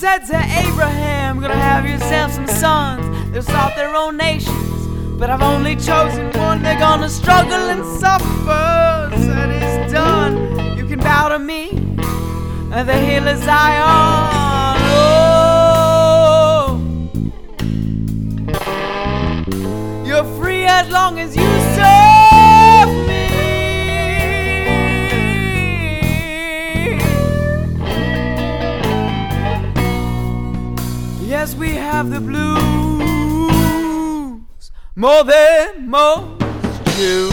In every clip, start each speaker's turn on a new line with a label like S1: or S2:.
S1: said to Abraham, gonna have yourself some sons. They'll start their own nations, but I've only chosen one. They're gonna struggle and suffer. Said it's done. You can bow to me at the hill of Zion. Oh, you're free as long as you serve me. Yes, we have the blues more than most do.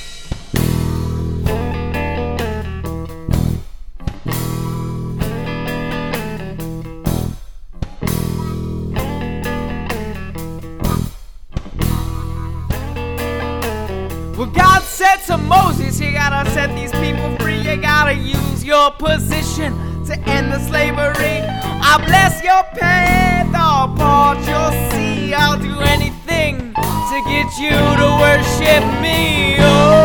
S1: Well, God said to Moses, you gotta set these people free. You gotta use your position to end the slavery. I'll bless your path, I'll part your sea. I'll do anything to get you to worship me. Oh.